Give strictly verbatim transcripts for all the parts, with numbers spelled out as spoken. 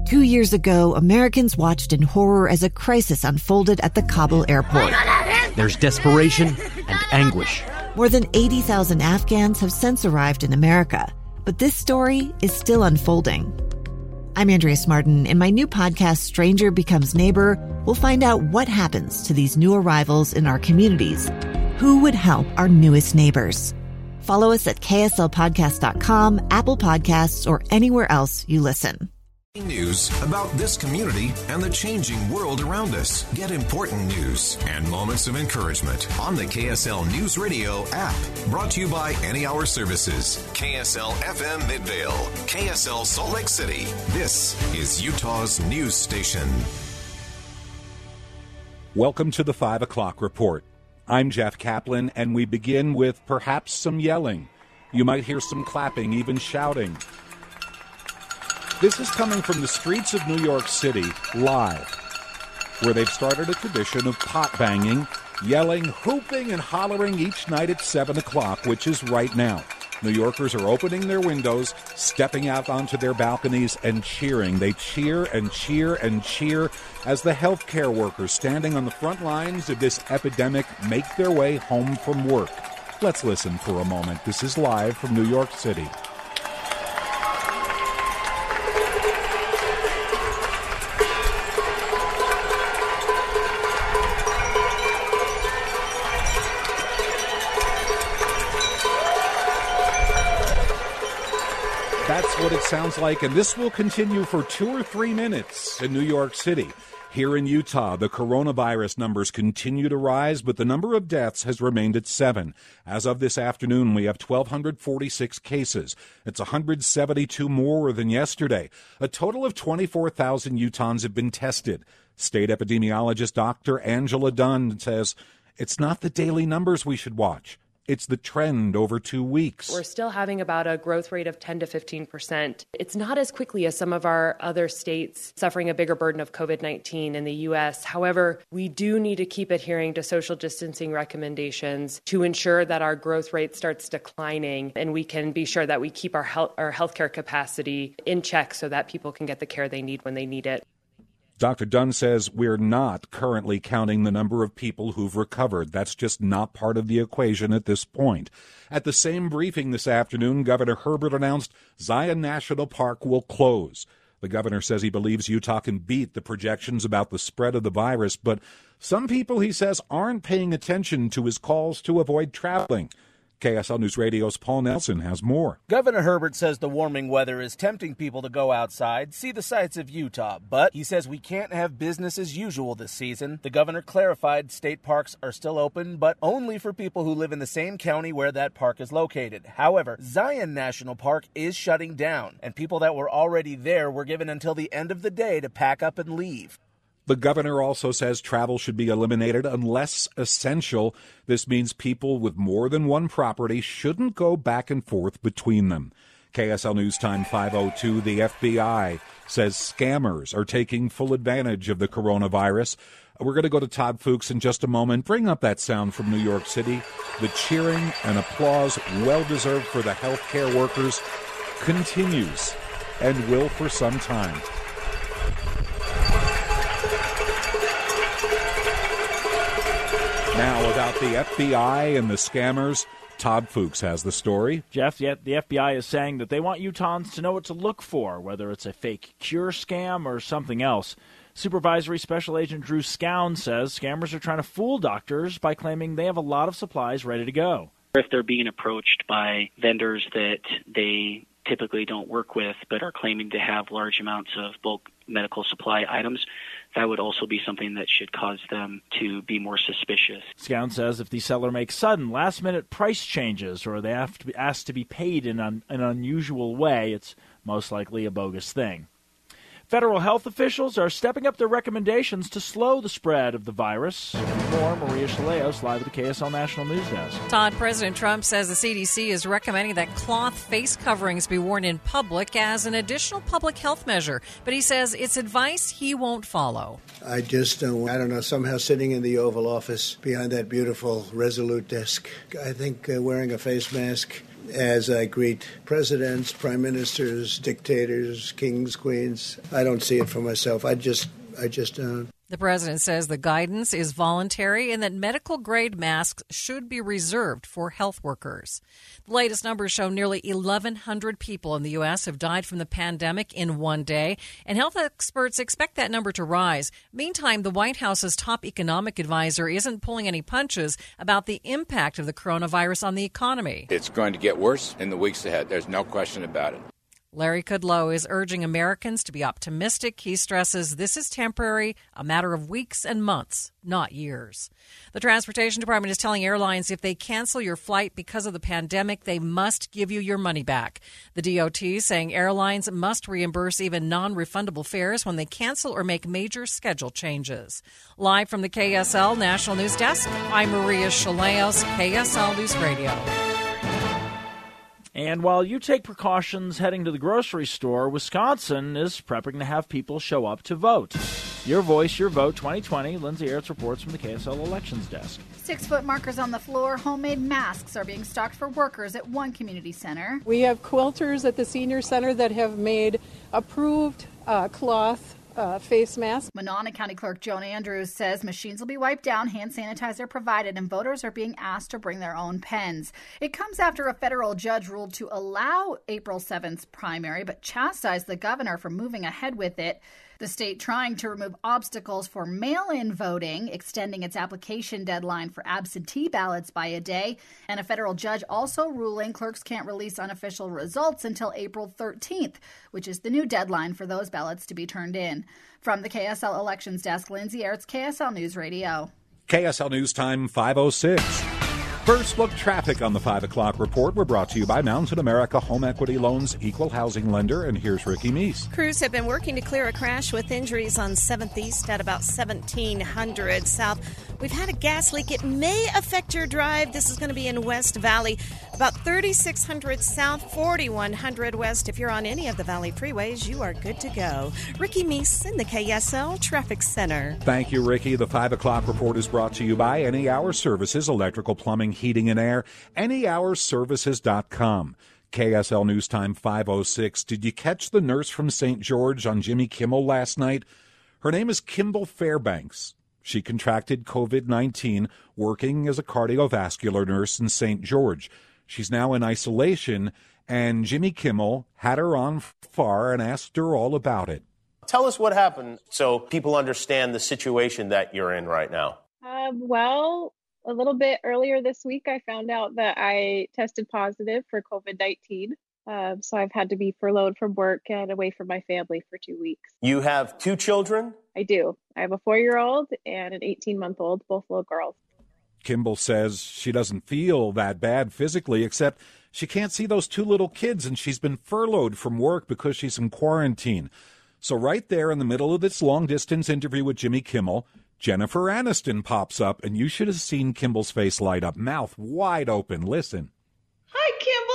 Two years ago, Americans watched in horror as a crisis unfolded at the Kabul airport. There's desperation and anguish. More than eighty thousand Afghans have since arrived in America, but this story is still unfolding. I'm Andrea Martin. In my new podcast, Stranger Becomes Neighbor, we'll find out what happens to these new arrivals in our communities. Who would help our newest neighbors? Follow us at K S L podcast dot com, Apple Podcasts, or anywhere else you listen. News about this community and the changing world around us. Get important news and moments of encouragement on the K S L News Radio app. Brought to you by Any Hour Services, K S L F M Midvale, K S L Salt Lake City. This is Utah's news station. Welcome to the five o'clock report. I'm Jeff Kaplan, and we begin with perhaps some yelling. You might hear some clapping, even shouting. This is coming from the streets of New York City, live, where they've started a tradition of pot banging, yelling, hooping, and hollering each night at seven o'clock, which is right now. New Yorkers are opening their windows, stepping out onto their balconies, and cheering. They cheer and cheer and cheer as the healthcare workers standing on the front lines of this epidemic make their way home from work. Let's listen for a moment. This is live from New York City. That's what it sounds like, and this will continue for two or three minutes in New York City. Here in Utah, the coronavirus numbers continue to rise, but the number of deaths has remained at seven. As of this afternoon, we have one thousand two hundred forty-six cases. It's one hundred seventy-two more than yesterday. A total of twenty-four thousand Utahns have been tested. State epidemiologist Doctor Angela Dunn says it's not the daily numbers we should watch. It's the trend over two weeks. We're still having about a growth rate of ten to fifteen percent. It's not as quickly as some of our other states suffering a bigger burden of COVID nineteen in the U S. However, we do need to keep adhering to social distancing recommendations to ensure that our growth rate starts declining and we can be sure that we keep our health, our healthcare capacity in check so that people can get the care they need when they need it. Doctor Dunn says we're not currently counting the number of people who've recovered. That's just not part of the equation at this point. At the same briefing this afternoon, Governor Herbert announced Zion National Park will close. The governor says he believes Utah can beat the projections about the spread of the virus, but some people, he says, aren't paying attention to his calls to avoid traveling. K S L News Radio's Paul Nelson has more. Governor Herbert says the warming weather is tempting people to go outside, see the sights of Utah, but he says we can't have business as usual this season. The governor clarified state parks are still open, but only for people who live in the same county where that park is located. However, Zion National Park is shutting down, and people that were already there were given until the end of the day to pack up and leave. The governor also says travel should be eliminated unless essential. This means people with more than one property shouldn't go back and forth between them. K S L News Time five oh two, the F B I says scammers are taking full advantage of the coronavirus. We're going to go to Todd Fuchs in just a moment. Bring up that sound from New York City. The cheering and applause, well-deserved for the healthcare workers, continues and will for some time. Now, about the F B I and the scammers, Todd Fuchs has the story. Jeff, yet the F B I is saying that they want Utahns to know what to look for, whether it's a fake cure scam or something else. Supervisory Special Agent Drew Scown says scammers are trying to fool doctors by claiming they have a lot of supplies ready to go. If they're being approached by vendors that they typically don't work with but are claiming to have large amounts of bulk medical supply items, that would also be something that should cause them to be more suspicious. Scown says if the seller makes sudden, last-minute price changes or they have to be asked to be paid in an, an unusual way, it's most likely a bogus thing. Federal health officials are stepping up their recommendations to slow the spread of the virus. More, Maria Chaleos, live at the K S L National News Desk. Todd, President Trump says the C D C is recommending that cloth face coverings be worn in public as an additional public health measure. But he says it's advice he won't follow. I just don't, I don't know, somehow sitting in the Oval Office behind that beautiful Resolute desk, I think uh, wearing a face mask as I greet presidents, prime ministers, dictators, kings, queens. I don't see it for myself. I just, I just don't. The president says the guidance is voluntary and that medical-grade masks should be reserved for health workers. The latest numbers show nearly eleven hundred people in the U S have died from the pandemic in one day, and health experts expect that number to rise. Meantime, the White House's top economic advisor isn't pulling any punches about the impact of the coronavirus on the economy. It's going to get worse in the weeks ahead. There's no question about it. Larry Kudlow is urging Americans to be optimistic. He stresses this is temporary, a matter of weeks and months, not years. The Transportation Department is telling airlines if they cancel your flight because of the pandemic, they must give you your money back. The D O T is saying airlines must reimburse even non-refundable fares when they cancel or make major schedule changes. Live from the K S L National News Desk, I'm Maria Chaleos, K S L News Radio. And while you take precautions heading to the grocery store, Wisconsin is prepping to have people show up to vote. Your Voice, Your Vote twenty twenty. Lindsay Aerts reports from the K S L Elections Desk. Six-foot markers on the floor, homemade masks are being stocked for workers at one community center. We have quilters at the senior center that have made approved uh, cloth Uh, face mask. Monona County Clerk Joan Andrews says machines will be wiped down, hand sanitizer provided, and voters are being asked to bring their own pens. It comes after a federal judge ruled to allow April seventh primary, but chastised the governor for moving ahead with it. The state trying to remove obstacles for mail-in voting, extending its application deadline for absentee ballots by a day, and a federal judge also ruling clerks can't release unofficial results until April thirteenth, which is the new deadline for those ballots to be turned in. From the K S L Elections Desk, Lindsay Aerts, K S L News Radio. K S L News Time, five oh six. First look traffic on the five o'clock report. We're brought to you by Mountain America Home Equity Loans, equal housing lender, and here's Ricky Meese. Crews have been working to clear a crash with injuries on seventh East at about seventeen hundred South. We've had a gas leak. It may affect your drive. This is going to be in West Valley, about thirty-six hundred South, forty-one hundred West. If you're on any of the Valley freeways, you are good to go. Ricky Meese in the K S L Traffic Center. Thank you, Ricky. The five o'clock report is brought to you by Any Hour Services, electrical, plumbing, heating, and air. any hour services dot com. K S L News Time, five oh six. Did you catch the nurse from Saint George on Jimmy Kimmel last night? Her name is Kimball Fairbanks. She contracted covid nineteen working as a cardiovascular nurse in Saint George. She's now in isolation, and Jimmy Kimmel had her on far and asked her all about it. Tell us what happened so people understand the situation that you're in right now. Uh, well, a little bit earlier this week, I found out that I tested positive for covid nineteen. Um, so I've had to be furloughed from work and away from my family for two weeks. You have two children? I do. I have a four-year-old and an eighteen-month-old, both little girls. Kimball says she doesn't feel that bad physically, except she can't see those two little kids, and she's been furloughed from work because she's in quarantine. So right there in the middle of this long-distance interview with Jimmy Kimmel, Jennifer Aniston pops up, and you should have seen Kimball's face light up, mouth wide open. Listen. Hi, Kimball.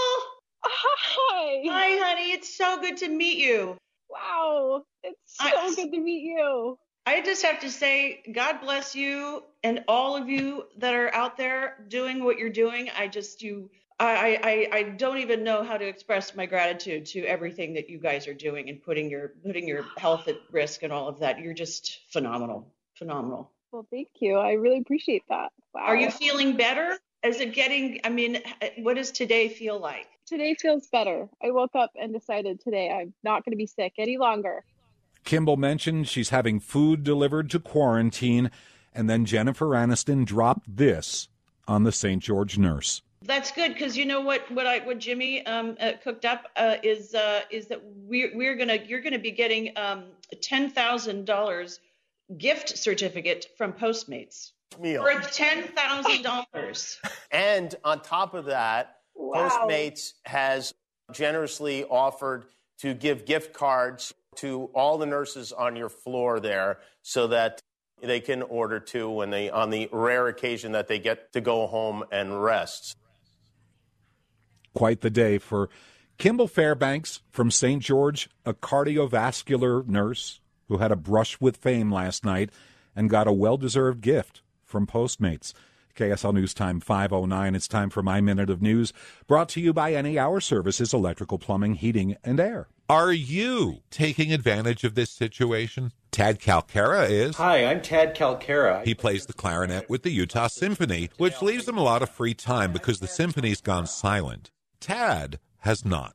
Hi. Hi, honey. It's so good to meet you. Wow. It's so I, good to meet you. I just have to say, God bless you and all of you that are out there doing what you're doing. I just, you, I, I, I don't even know how to express my gratitude to everything that you guys are doing and putting your, putting your health at risk and all of that. You're just phenomenal. Phenomenal. Well, thank you. I really appreciate that. Wow. Are you feeling better? Is it getting, I mean, what does today feel like? Today feels better. I woke up and decided today I'm not going to be sick any longer. Kimball mentioned she's having food delivered to quarantine, and then Jennifer Aniston dropped this on the Saint George nurse. That's good, because you know what what I what Jimmy um, uh, cooked up uh, is uh, is that we're we're gonna you're gonna be getting um, a ten thousand dollars gift certificate from Postmates. Meal. For ten thousand dollars. And on top of that, wow. Postmates has generously offered to give gift cards to all the nurses on your floor there so that they can order too when they, on the rare occasion that they get to go home and rest. Quite the day for Kimball Fairbanks from Saint George, a cardiovascular nurse who had a brush with fame last night and got a well-deserved gift from Postmates. K S L News Time five oh nine. It's time for My Minute of News, brought to you by Any Hour Services, electrical, plumbing, heating, and air. Are you taking advantage of this situation? Tad Calcara is. Hi, I'm Tad Calcara. He plays the clarinet with the Utah Symphony, which leaves him a lot of free time because the symphony's gone silent. Tad has not.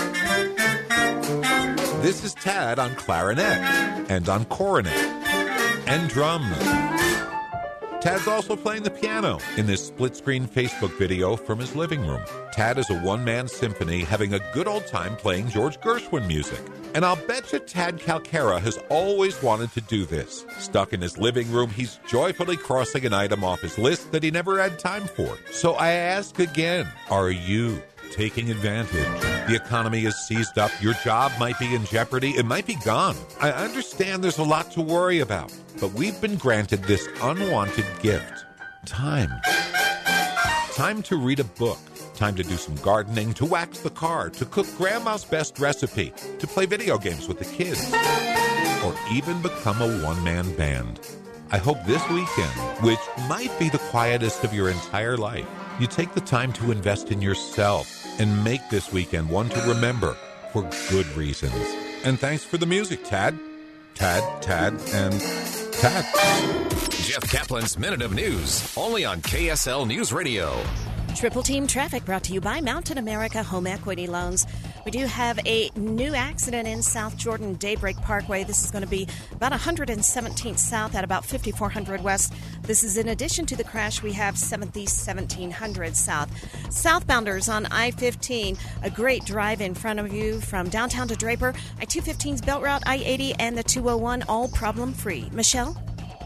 This is Tad on clarinet and on coronet and drums. Tad's also playing the piano in this split-screen Facebook video from his living room. Tad is a one-man symphony having a good old time playing George Gershwin music. And I'll bet you Tad Calcara has always wanted to do this. Stuck in his living room, he's joyfully crossing an item off his list that he never had time for. So I ask again, are you taking advantage? The economy is seized up. Your job might be in jeopardy. It might be gone. I understand there's a lot to worry about, but we've been granted this unwanted gift. Time. Time to read a book. Time to do some gardening, to wax the car, to cook grandma's best recipe, to play video games with the kids, or even become a one-man band. I hope this weekend, which might be the quietest of your entire life, you take the time to invest in yourself and make this weekend one to remember for good reasons. And thanks for the music, Tad. Tad, Tad, and Tad. Jeff Kaplan's Minute of News, only on K S L News Radio. Triple Team Traffic brought to you by Mountain America Home Equity Loans. We do have a new accident in South Jordan Daybreak Parkway. This is going to be about one hundred seventeenth South at about fifty-four hundred West. This is in addition to the crash we have seventh East seventeen hundred South. Southbounders on I fifteen, a great drive in front of you from downtown to Draper. I two fifteen's Belt Route, I eighty, and the two oh one all problem-free. Michelle?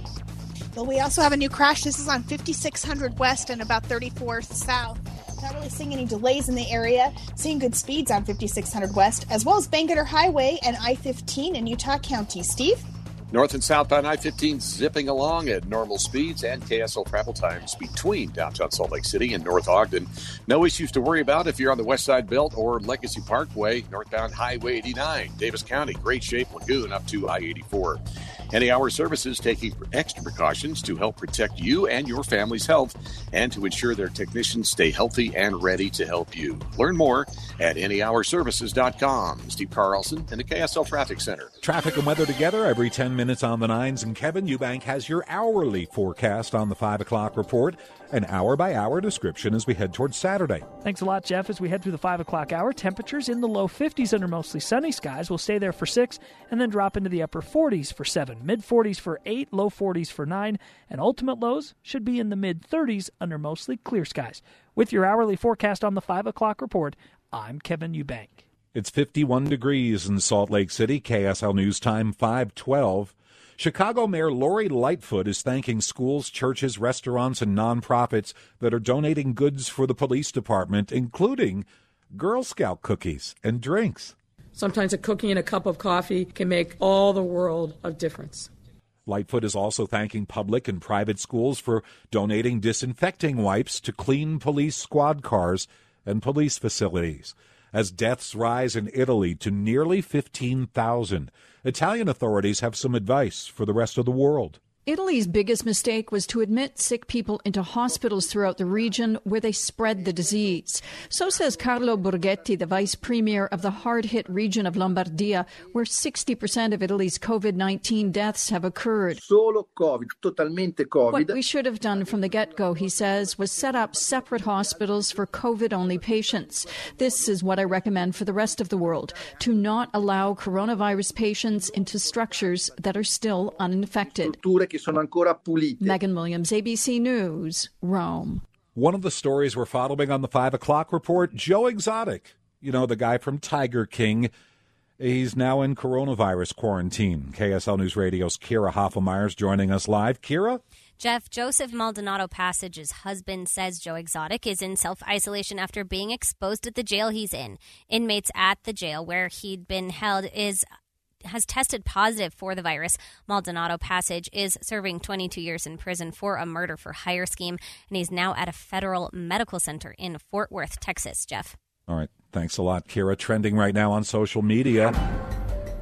Well, we also have a new crash. This is on fifty-six hundred West and about thirty-fourth South. Not really seeing any delays in the area. Seeing good speeds on fifty-six hundred West, as well as Bangerter Highway and I fifteen in Utah County. Steve? North and southbound I fifteen zipping along at normal speeds and K S L travel times between downtown Salt Lake City and North Ogden. No issues to worry about if you're on the West Side Belt or Legacy Parkway, northbound Highway eighty-nine, Davis County, Great Shape Lagoon up to I eighty-four. Any Hour Services taking extra precautions to help protect you and your family's health and to ensure their technicians stay healthy and ready to help you. Learn more at any hour services dot com. Steve Carlson in the K S L Traffic Center. Traffic and weather together every ten minutes on the nines, and Kevin Eubank has your hourly forecast on the five o'clock report, an hour-by-hour description as we head towards Saturday. Thanks a lot, Jeff. As we head through the five o'clock hour, temperatures in the low fifties under mostly sunny skies will stay there for six and then drop into the upper forties for seven, mid-forties for eight, low forties for nine, and ultimate lows should be in the mid-thirties under mostly clear skies. With your hourly forecast on the five o'clock report, I'm Kevin Eubank. It's fifty-one degrees in Salt Lake City. K S L News Time five twelve. Chicago Mayor Lori Lightfoot is thanking schools, churches, restaurants, and nonprofits that are donating goods for the police department, including Girl Scout cookies and drinks. Sometimes a cookie and a cup of coffee can make all the world of difference. Lightfoot is also thanking public and private schools for donating disinfecting wipes to clean police squad cars and police facilities. As deaths rise in Italy to nearly fifteen thousand, Italian authorities have some advice for the rest of the world. Italy's biggest mistake was to admit sick people into hospitals throughout the region where they spread the disease. So says Carlo Borghetti, the vice premier of the hard-hit region of Lombardia, where sixty percent of Italy's covid nineteen deaths have occurred. Solo COVID, totalmente COVID. What we should have done from the get-go, he says, was set up separate hospitals for COVID-only patients. This is what I recommend for the rest of the world, to not allow coronavirus patients into structures that are still uninfected. Sono ancora pulite. Megan Williams, A B C News, Rome. One of the stories we're following on the five o'clock report, Joe Exotic, you know, the guy from Tiger King, he's now in coronavirus quarantine. K S L News Radio's Kira Hoffelmeyer's joining us live. Kira? Jeff, Joseph Maldonado Passage's husband says Joe Exotic is in self-isolation after being exposed at the jail he's in. Inmates at the jail where he'd been held is has tested positive for the virus. Maldonado Passage is serving twenty-two years in prison for a murder for hire scheme, and he's now at a federal medical center in Fort Worth, Texas. Jeff. All right. Thanks a lot, Kira. Trending right now on social media.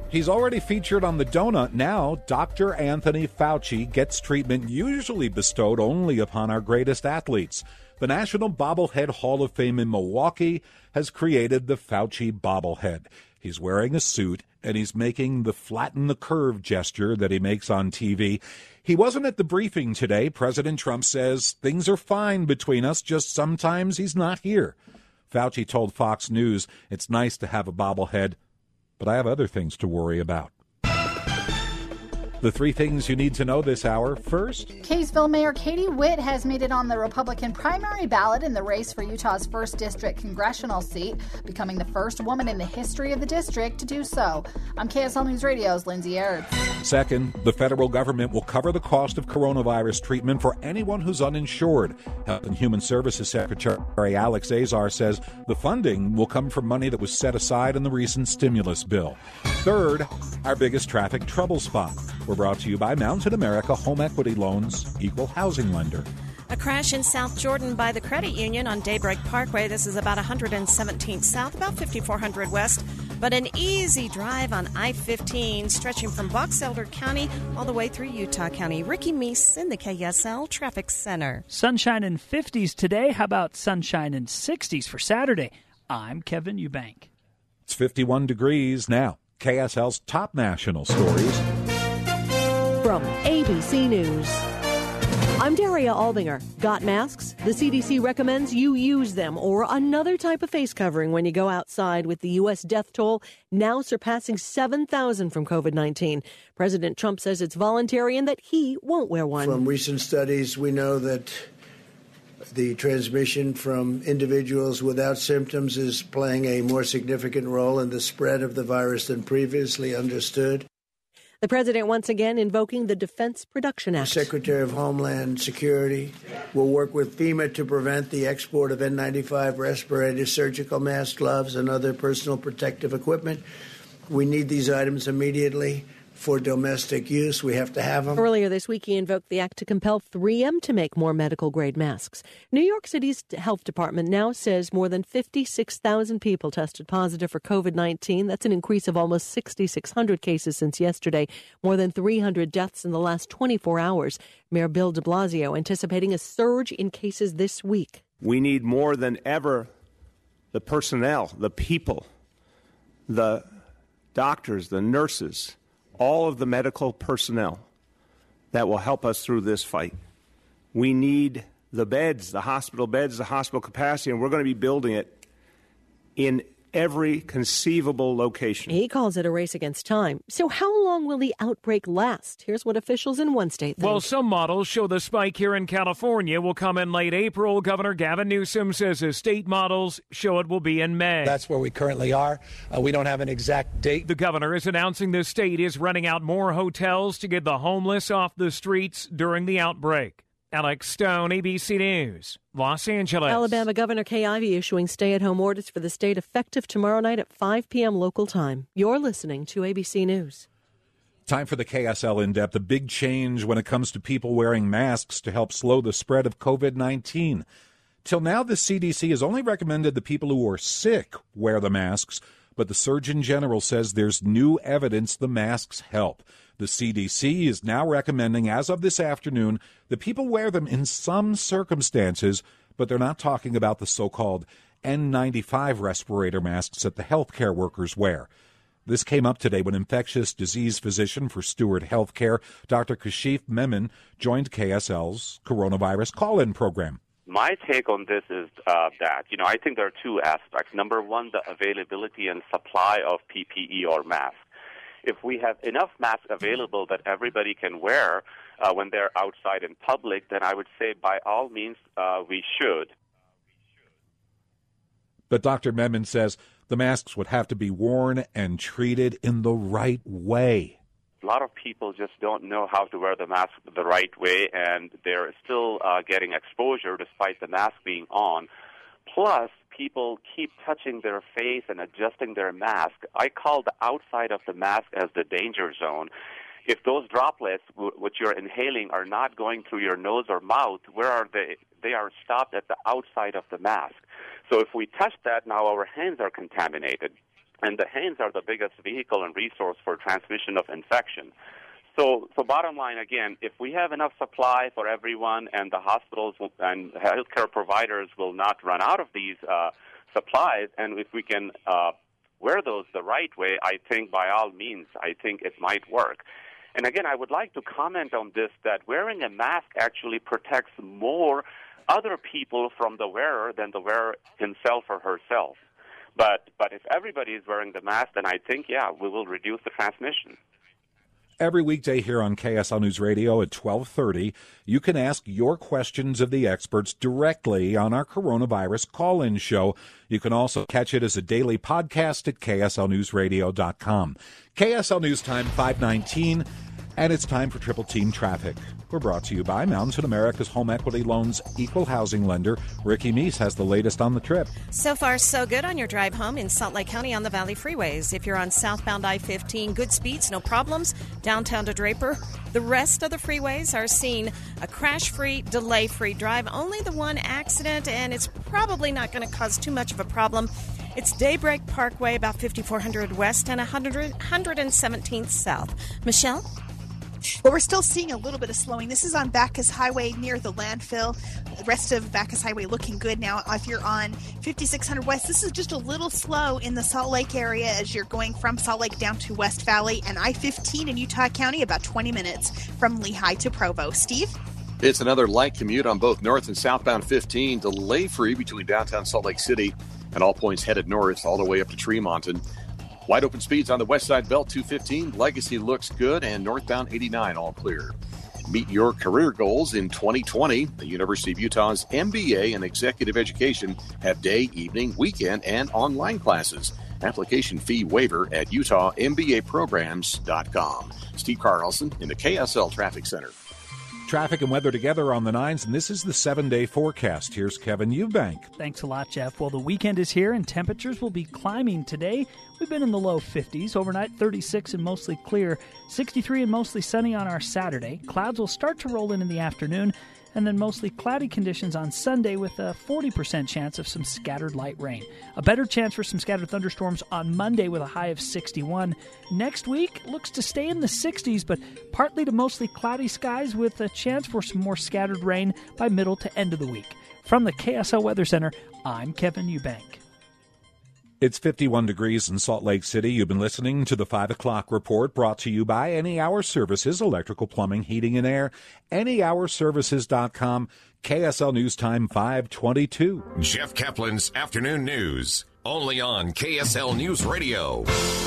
He's already featured on the donut. Now, Doctor Anthony Fauci gets treatment usually bestowed only upon our greatest athletes. The National Bobblehead Hall of Fame in Milwaukee has created the Fauci bobblehead. He's wearing a suit, and he's making the flatten the curve gesture that he makes on T V. He wasn't at the briefing today. President Trump says things are fine between us, just sometimes he's not here. Fauci told Fox News, "It's nice to have a bobblehead, but I have other things to worry about." The three things you need to know this hour. First, Kaysville Mayor Katie Witt has made it on the Republican primary ballot in the race for Utah's first district congressional seat, becoming the first woman in the history of the district to do so. I'm K S L News Radio's Lindsay Airds. Second, the federal government will cover the cost of coronavirus treatment for anyone who's uninsured. Health and Human Services Secretary Alex Azar says the funding will come from money that was set aside in the recent stimulus bill. Third, our biggest traffic trouble spot. We're brought to you by Mountain America Home Equity Loans, equal housing lender. A crash in South Jordan by the credit union on Daybreak Parkway. This is about one hundred seventeenth South, about fifty-four hundred West. But an easy drive on I fifteen, stretching from Box Elder County all the way through Utah County. Ricky Meese in the K S L Traffic Center. Sunshine in fifties today. How about sunshine in sixties for Saturday? I'm Kevin Eubank. It's fifty-one degrees now. K S L's top national stories. From A B C News, I'm Daria Albinger. Got masks? The C D C recommends you use them or another type of face covering when you go outside, with the U S death toll now surpassing seven thousand from COVID nineteen. President Trump says it's voluntary and that he won't wear one. From recent studies, we know that the transmission from individuals without symptoms is playing a more significant role in the spread of the virus than previously understood. The president once again invoking the Defense Production Act. The Secretary of Homeland Security will work with FEMA to prevent the export of N ninety-five respirators, surgical masks, gloves, and other personal protective equipment. We need these items immediately for domestic use. We have to have them. Earlier this week, he invoked the act to compel three M to make more medical-grade masks. New York City's health department now says more than fifty-six thousand people tested positive for COVID nineteen. That's an increase of almost six thousand six hundred cases since yesterday. More than three hundred deaths in the last twenty-four hours. Mayor Bill de Blasio anticipating a surge in cases this week. We need more than ever the personnel, the people, the doctors, the nurses, all of the medical personnel that will help us through this fight. We need the beds, the hospital beds, the hospital capacity, and we're going to be building it in every conceivable location. He calls it a race against time. So how long will the outbreak last? Here's what officials in one state think. Well, some models show the spike here in California will come in late April. Governor Gavin Newsom says his state models show it will be in May. That's where we currently are. Uh, we don't have an exact date. The governor is announcing the state is renting out more hotels to get the homeless off the streets during the outbreak. Alex Stone, A B C News, Los Angeles. Alabama Governor Kay Ivey issuing stay-at-home orders for the state effective tomorrow night at five p.m. local time. You're listening to A B C News. Time for the K S L In-Depth, a big change when it comes to people wearing masks to help slow the spread of COVID nineteen. Till now, the C D C has only recommended the people who are sick wear the masks, but the Surgeon General says there's new evidence the masks help. The C D C is now recommending, as of this afternoon, that people wear them in some circumstances, but they're not talking about the so-called N ninety-five respirator masks that the healthcare workers wear. This came up today when infectious disease physician for Steward Healthcare, Doctor Kashif Memon, joined K S L's coronavirus call-in program. My take on this is uh, that, you know, I think there are two aspects. Number one, the availability and supply of P P E or masks. If we have enough masks available that everybody can wear uh, when they're outside in public, then I would say by all means uh, we should. But Doctor Memon says the masks would have to be worn and treated in the right way. A lot of people just don't know how to wear the mask the right way, and they're still uh, getting exposure despite the mask being on. Plus, people keep touching their face and adjusting their mask. I call the outside of the mask as the danger zone. If those droplets, w- which you're inhaling, are not going through your nose or mouth, where are they? They are stopped at the outside of the mask. So if we touch that, now our hands are contaminated. and the hands are the biggest vehicle and resource for transmission of infection. So, so bottom line, again, if we have enough supply for everyone and the hospitals will, and healthcare providers will not run out of these uh, supplies, and if we can uh, wear those the right way, I think by all means, I think it might work. And again, I would like to comment on this, that wearing a mask actually protects more other people from the wearer than the wearer himself or herself. But but if everybody is wearing the mask, then I think, yeah, we will reduce the transmission. Every weekday here on K S L News Radio at twelve thirty, you can ask your questions of the experts directly on our coronavirus call-in show. You can also catch it as a daily podcast at K S L news radio dot com. K S L News Time five nineteen, and it's time for Triple Team Traffic. We're brought to you by Mountain America's Home Equity Loans Equal Housing Lender. Ricky Meese has the latest on the trip. So far, so good on your drive home in Salt Lake County on the Valley Freeways. If you're on southbound I fifteen, good speeds, no problems. Downtown to Draper. The rest of the freeways are seeing a crash-free, delay-free drive. Only the one accident, and it's probably not going to cause too much of a problem. It's Daybreak Parkway, about fifty-four hundred west and one hundred, one hundred seventeenth south. Michelle? Well, we're still seeing a little bit of slowing. This is on Bacchus Highway near the landfill. The rest of Bacchus Highway looking good now. If you're on fifty-six hundred west, this is just a little slow in the Salt Lake area as you're going from Salt Lake down to West Valley, and I fifteen in Utah County, about twenty minutes from Lehigh to Provo. Steve? It's another light commute on both north and southbound fifteen, delay-free between downtown Salt Lake City and all points headed north all the way up to Tremont. Wide open speeds on the west side belt, two fifteen. Legacy looks good, and northbound eighty-nine all clear. Meet your career goals in twenty twenty. The University of Utah's M B A and Executive Education have day, evening, weekend, and online classes. Application fee waiver at utah m b a programs dot com. Steve Carlson in the K S L Traffic Center. Traffic and weather together on the nines, and this is the seven-day forecast. Here's Kevin Eubank. Thanks a lot, Jeff. Well, the weekend is here, and temperatures will be climbing today. We've been in the low fifties. Overnight, thirty-six and mostly clear. sixty-three and mostly sunny on our Saturday. Clouds will start to roll in in the afternoon, and then mostly cloudy conditions on Sunday with a forty percent chance of some scattered light rain. A better chance for some scattered thunderstorms on Monday with a high of sixty-one. Next week looks to stay in the sixties, but partly to mostly cloudy skies with a chance for some more scattered rain by middle to end of the week. From the K S L Weather Center, I'm Kevin Eubank. It's fifty-one degrees in Salt Lake City. You've been listening to the five o'clock report, brought to you by Any Hour Services, electrical, plumbing, heating, and air. any hour services dot com. K S L News Time five twenty-two. Jeff Kaplan's Afternoon News, only on K S L News Radio.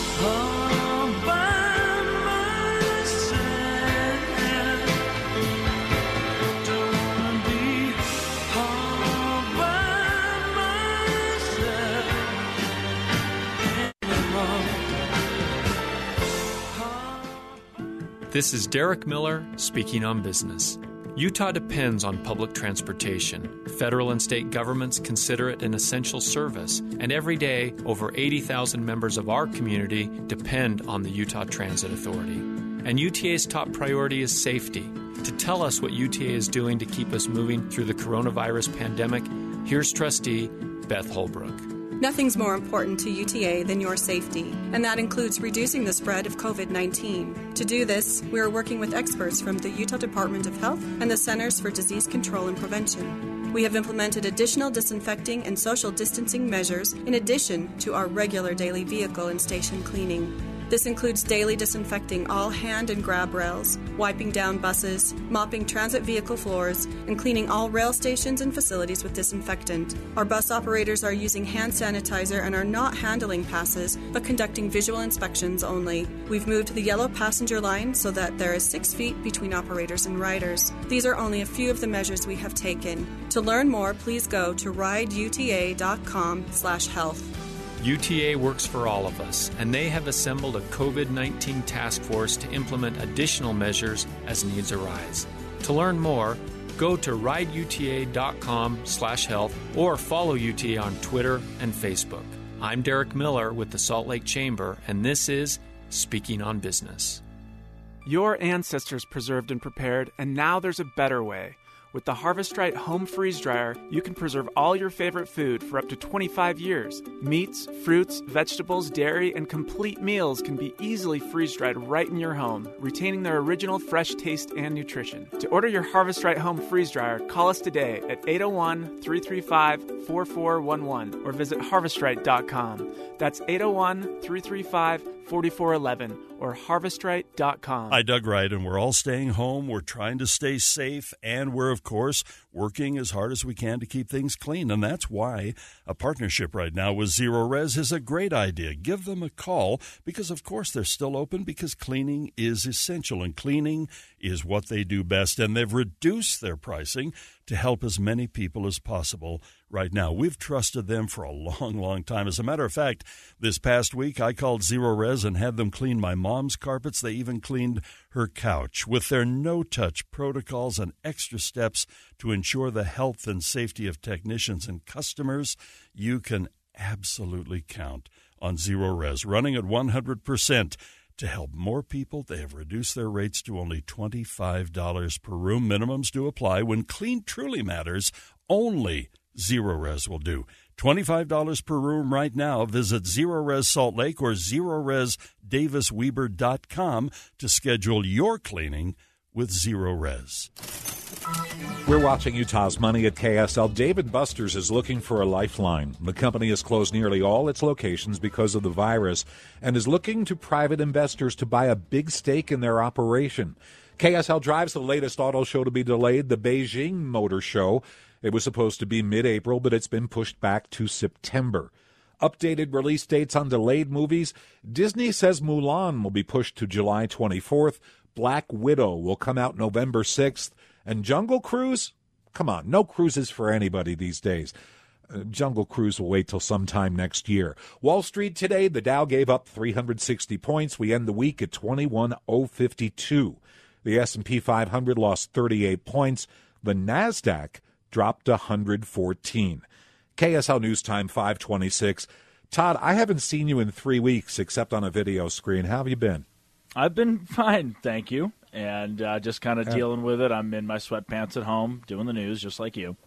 This is Derek Miller speaking on business. Utah depends on public transportation. Federal and state governments consider it an essential service, and every day, over eighty thousand members of our community depend on the Utah Transit Authority. And U T A's top priority is safety. To tell us what U T A is doing to keep us moving through the coronavirus pandemic, here's Trustee Beth Holbrook. Nothing's more important to U T A than your safety, and that includes reducing the spread of covid nineteen. To do this, we are working with experts from the Utah Department of Health and the Centers for Disease Control and Prevention. We have implemented additional disinfecting and social distancing measures in addition to our regular daily vehicle and station cleaning. This includes daily disinfecting all hand and grab rails, wiping down buses, mopping transit vehicle floors, and cleaning all rail stations and facilities with disinfectant. Our bus operators are using hand sanitizer and are not handling passes, but conducting visual inspections only. We've moved the yellow passenger line so that there is six feet between operators and riders. These are only a few of the measures we have taken. To learn more, please go to ride u t a dot com slash health. U T A works for all of us, and they have assembled a covid nineteen task force to implement additional measures as needs arise. To learn more, go to ride u t a dot com slash health or follow U T A on Twitter and Facebook. I'm Derek Miller with the Salt Lake Chamber, and this is Speaking on Business. Your ancestors preserved and prepared, and now there's a better way. With the Harvest Right Home Freeze Dryer, you can preserve all your favorite food for up to twenty-five years. Meats, fruits, vegetables, dairy, and complete meals can be easily freeze-dried right in your home, retaining their original fresh taste and nutrition. To order your Harvest Right Home Freeze Dryer, call us today at eight oh one, three three five, four four one one or visit harvest right dot com. That's eight oh one, three three five, four four one one or harvest right dot com. Hi, Doug Wright, and we're all staying home. We're trying to stay safe, and we're, of course, working as hard as we can to keep things clean. And that's why a partnership right now with Zero Res is a great idea. Give them a call because, of course, they're still open because cleaning is essential, and cleaning is what they do best. And they've reduced their pricing to help as many people as possible right now. We've trusted them for a long, long time. As a matter of fact, this past week I called Zero Res and had them clean my mom's carpets. They even cleaned her couch. With their no-touch protocols and extra steps to ensure the health and safety of technicians and customers, you can absolutely count on Zero Res, running at one hundred percent. To help more people, they have reduced their rates to only twenty-five dollars per room. Minimums do apply. When clean truly matters, only Zero Res will do. twenty-five dollars per room right now. Visit Zero Res Salt Lake or zero res davis weber dot com to schedule your cleaning with Zero Res. We're watching Utah's Money at K S L. David Buster's is looking for a lifeline. The company has closed nearly all its locations because of the virus and is looking to private investors to buy a big stake in their operation. K S L drives the latest auto show to be delayed, the Beijing Motor Show. It was supposed to be mid-April, but it's been pushed back to September. Updated release dates on delayed movies. Disney says Mulan will be pushed to July twenty-fourth. Black Widow will come out November sixth. And Jungle Cruise? Come on, no cruises for anybody these days. Uh, Jungle Cruise will wait till sometime next year. Wall Street today, the Dow gave up three hundred sixty points. We end the week at twenty-one thousand fifty-two. The S and P five hundred lost thirty-eight points. The NASDAQ dropped one hundred fourteen. K S L News Time, five twenty-six. Todd, I haven't seen you in three weeks except on a video screen. How have you been? I've been fine, thank you, and uh, just kind of Yeah. dealing with it. I'm in my sweatpants at home doing the news just like you.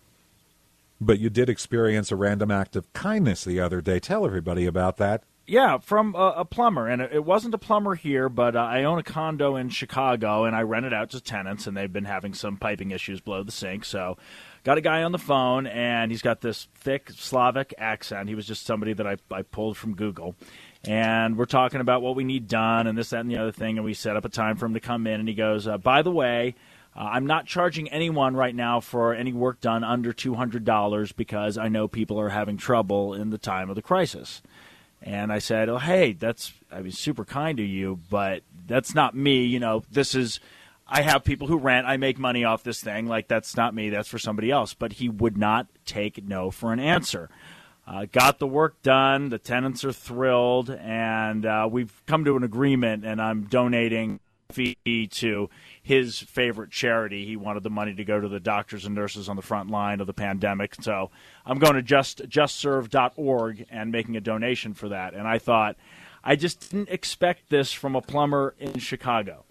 But you did experience a random act of kindness the other day. Tell everybody about that. Yeah, from a, a plumber, and it, it wasn't a plumber here, but uh, I own a condo in Chicago, and I rent it out to tenants, and they've been having some piping issues below the sink, so got a guy on the phone, and he's got this thick Slavic accent. He was just somebody that I, I pulled from Google. And we're talking about what we need done and this, that, and the other thing. And we set up a time for him to come in. And he goes, uh, by the way, uh, I'm not charging anyone right now for any work done under two hundred dollars because I know people are having trouble in the time of the crisis. And I said, oh, hey, that's I mean, super kind of you, but that's not me. You know, this is I have people who rent. I make money off this thing. Like, that's not me. That's for somebody else. But he would not take no for an answer. Uh, got the work done. The tenants are thrilled, and uh, we've come to an agreement, and I'm donating fee to his favorite charity. He wanted the money to go to the doctors and nurses on the front line of the pandemic. So I'm going to just just serve dot org and making a donation for that. And I thought, I just didn't expect this from a plumber in Chicago.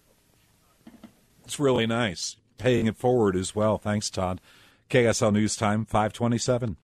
It's really nice. Paying it forward as well. Thanks, Todd. K S L News Time, five twenty-seven.